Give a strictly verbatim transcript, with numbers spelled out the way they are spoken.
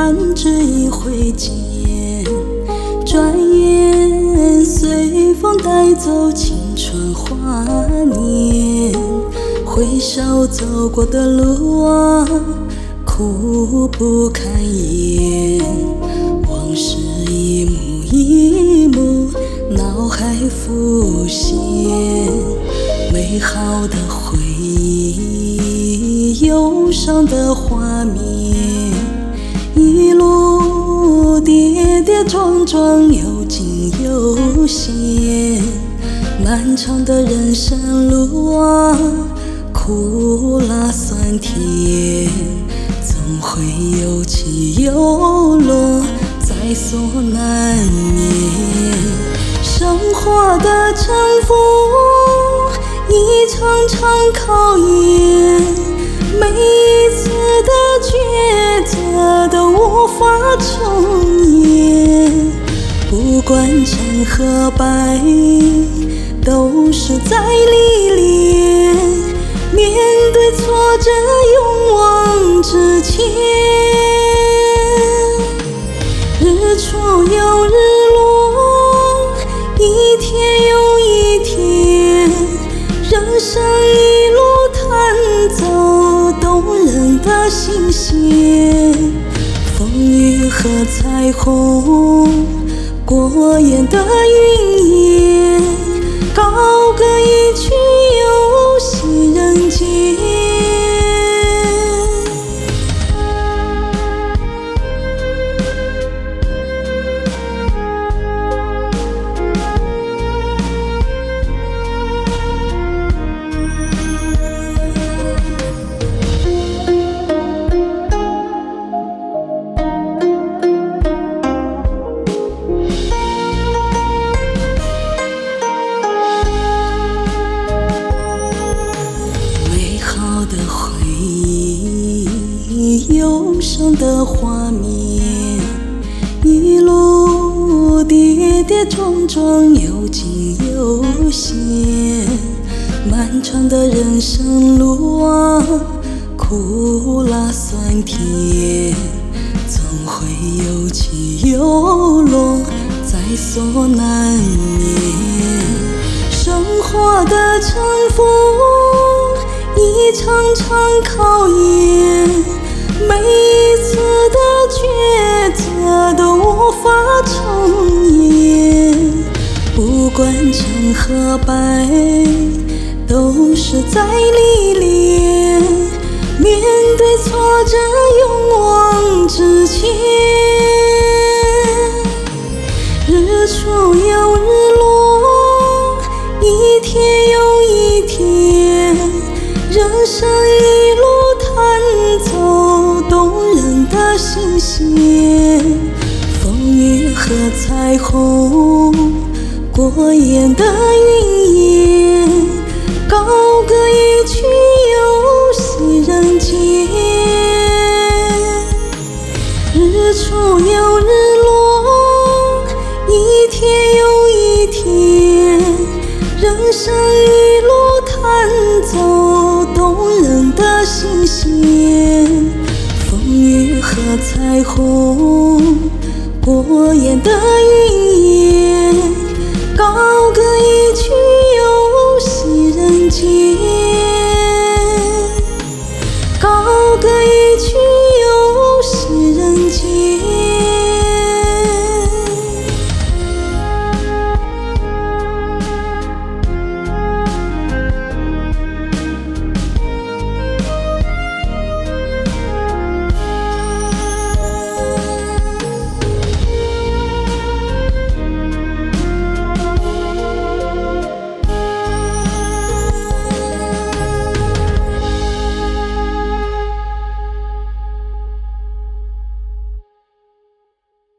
弹指一挥间，转眼随风带走青春华年。回首走过的路啊，苦不堪言，往事一幕一幕脑海浮现，美好的回忆，忧伤的画面，一路跌跌撞撞，有惊有险，漫长的人生路啊，苦辣酸甜，总会有起有落，在所难免。生活的沉浮，一场场考验，每一次的抉择都无法重演。不管成和败，都是在历练，面对挫折勇往直前。日出又日落，一天又一天，人生一路弹奏动人的心弦。风雨和彩虹，过眼的云烟，高歌一曲游戏人间。的回忆，忧伤的画面，一路跌跌撞撞，有惊有险，漫长的人生路啊，苦辣酸甜，总会有起有落，在所难免。生活的沉浮，一场场考验，每一次的抉择都无法重演。不管成和败，都是在历练，面对挫折勇往直前。日出又日落，一天又一天，人生一路弹奏动人的心弦。风雨和彩虹，过眼的云烟，高歌一曲游戏人间。日出又日落，一天又一天，人生一路弹奏动人的心弦。风雨和彩虹，过眼的